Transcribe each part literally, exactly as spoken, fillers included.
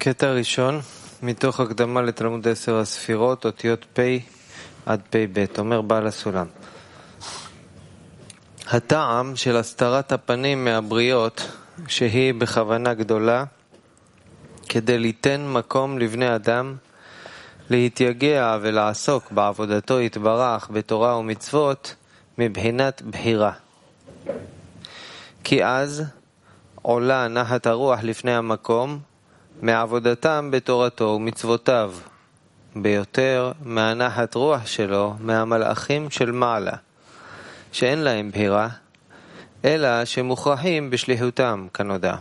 קטע ראשון, מתוך הקדמה לתלמוד עשר הספירות, אותיות פ' עד פ' ב', אומר בעל הסולם. הטעם של הסתרת הפנים מהבריות, שהיא בכוונה גדולה, כדי ליתן מקום לבני אדם, להתייגע ולעסוק בעבודתו יתברך בתורה ומצוות, מבחינת בחירה. כי אז עולה נחת הרוח לפני המקום, מעבודתם בתורתו ומצוותיו, ביותר מהנחת רוח שלו מהמלאכים של מעלה, שאין להם בחירה, אלא שמוכרחים בשליחותם כנודע.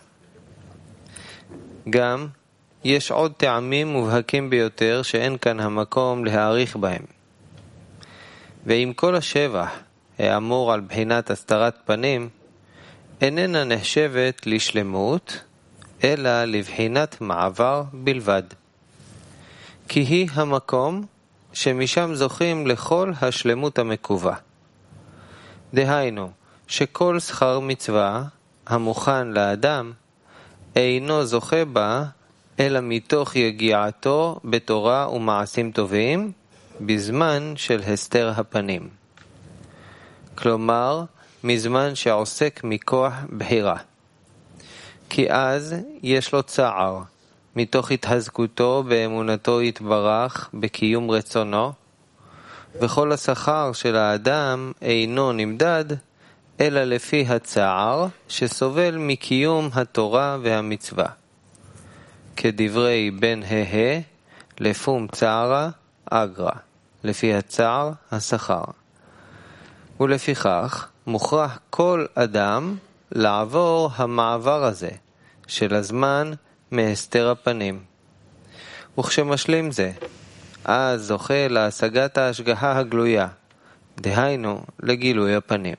גם יש עוד טעמים מובהקים ביותר שאין כאן המקום להאריך בהם. ועם כל השבח האמור על בחינת הסתרת פנים, איננה נחשבת לשלמות, אלא לבחינת מעבר בלבד. כי היא המקום שמשם זוכים לכל השלמות המקובה. דהיינו, שכל שכר מצווה המוכן לאדם אינו זוכה בה, אלא מתוך יגיעתו בתורה ומעשים טובים, בזמן של הסתר הפנים. כלומר, מזמן שעוסק מכוח בחירה. כי אז יש לו צער, מתוך התחזקותו באמונתו יתברך בקיום רצונו, וכל השכר של האדם אינו נמדד, אלא לפי הצער שסובל מקיום התורה והמצווה. כדברי בן הה, לפום צערה אגרה, לפי הצער השכר. ולפיכך מוכרח כל אדם לעבור המעבר הזה של הזמן מהסתר הפנים. וכשמשלים זה, אז זוכה להשגת ההשגחה הגלויה, דהיינו לגילוי הפנים.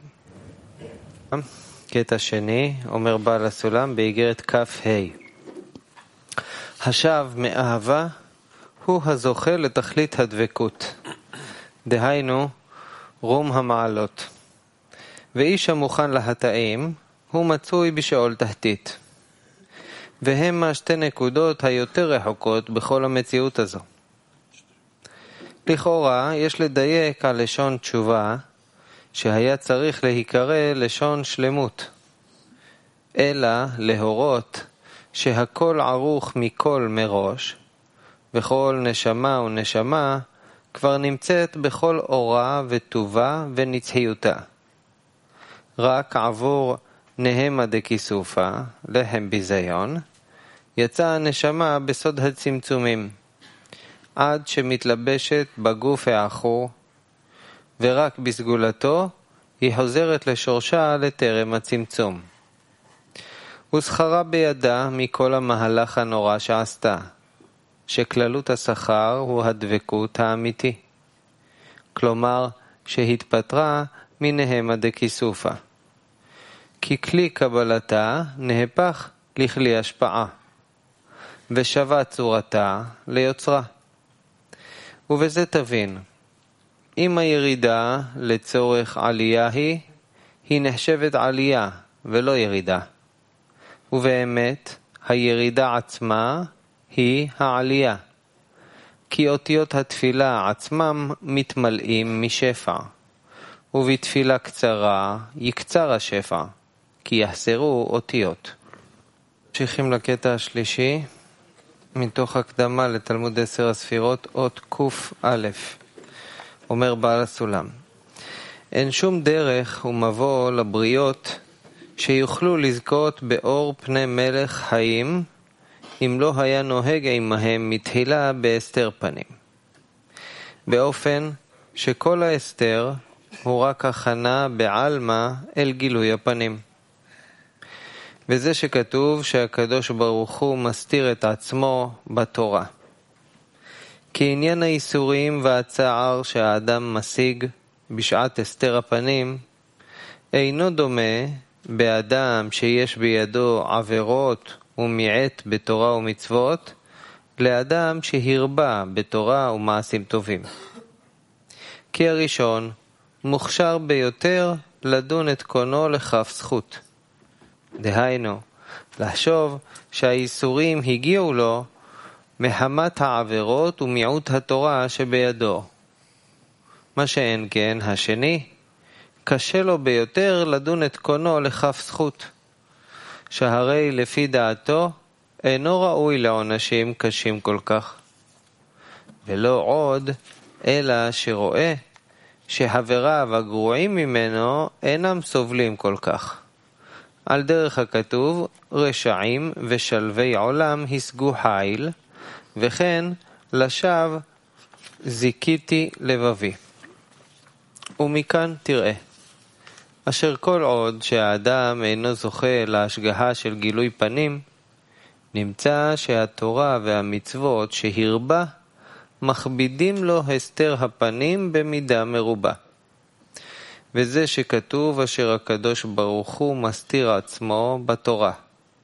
קטע שני, אומר בעל הסולם באיגרת כף ה'. השב מאהבה הוא הזוכה לתכלית הדבקות, דהיינו רום המעלות. ואיש המוכן להטעים הוא מצוי בשאול תחתית. והם השתי נקודות היותר רחוקות בכל המציאות הזו. לכאורה יש לדייק על לשון תשובה, שהיה צריך להיקרא לשון שלמות, אלא להורות שהכל ערוך מכל מראש, וכל נשמה ונשמה כבר נמצאת בכל אורה וטובה ונצחיותה. רק עבור נהמה דקיסופה, לחם ביזיון, יצאה הנשמה בסוד הצמצומים, עד שמתלבשת בגוף האחור, ורק בסגולתו היא חוזרת לשורשה לטרם הצמצום. וזכרה בידה מכל המהלך הנורא שעשתה, שכללות השכר הוא הדבקות האמיתי. כלומר, שהתפטרה מנהמה דקיסופה. כי כלי קבלתה נהפך לכלי השפעה, ושווה צורתה ליוצרה. ובזה תבין, אם הירידה לצורך עלייה היא, היא נחשבת עלייה ולא ירידה. ובאמת, הירידה עצמה היא העלייה. כי אותיות התפילה עצמם מתמלאים משפע, ובתפילה קצרה יקצר השפע, כי יחסרו אותיות. ממשיכים לקטע השלישי, מתוך הקדמה לתלמוד עשר הספירות, אות קוף א', אומר בעל הסולם. אין שום דרך ומבוא לבריות שיוכלו לזכות באור פני מלך חיים, אם לא היה נוהג עמהם מתחילה בהסתר פנים. באופן שכל ההסתר הוא רק הכנה בעלמא אל גילוי הפנים. וזה שכתוב שהקדוש ברוך הוא מסתיר את עצמו בתורה. כי עניין האיסורים והצער שהאדם משיג בשעת הסתר הפנים, אינו דומה באדם שיש בידו עבירות ומיעט בתורה ומצוות, לאדם שהרבה בתורה ומעשים טובים. כי הראשון מוכשר ביותר לדון את קונו לכף זכות. דהיינו, לחשוב שהאיסורים הגיעו לו מחמת העבירות ומיעוט התורה שבידו. מה שאין כן, השני, קשה לו ביותר לדון את קונו לכף זכות, שהרי לפי דעתו אינו ראוי לעונשים קשים כל כך, ולא עוד אלא שרואה שחבריו הגרועים ממנו אינם סובלים כל כך. על דרך הכתוב, רשעים ושלבי עולם השגו חיל, וכן לשווא זיכיתי לבבי. ומכאן תראה, אשר כל עוד שהאדם אינו זוכה להשגחה של גילוי פנים, נמצא שהתורה והמצוות שהרבה מכבידים לו הסתר הפנים במידה מרובה. וזה שכתוב אשר הקדוש ברוך הוא מסתיר עצמו בתורה.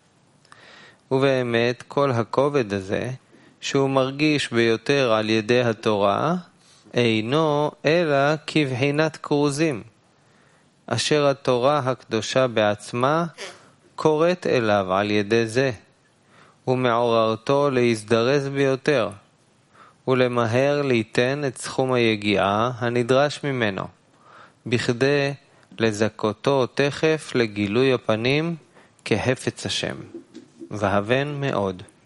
ובאמת כל הכובד הזה שהוא מרגיש ביותר על ידי התורה אינו אלא כבחינת קרוזים, אשר התורה הקדושה בעצמה קוראת אליו על ידי זה, ומעוררתו להזדרז ביותר, ולמהר ליתן את סכום היגיעה הנדרש ממנו, בכדי לזכותו תכף לגילוי הפנים כהפץ השם. והבן מאוד.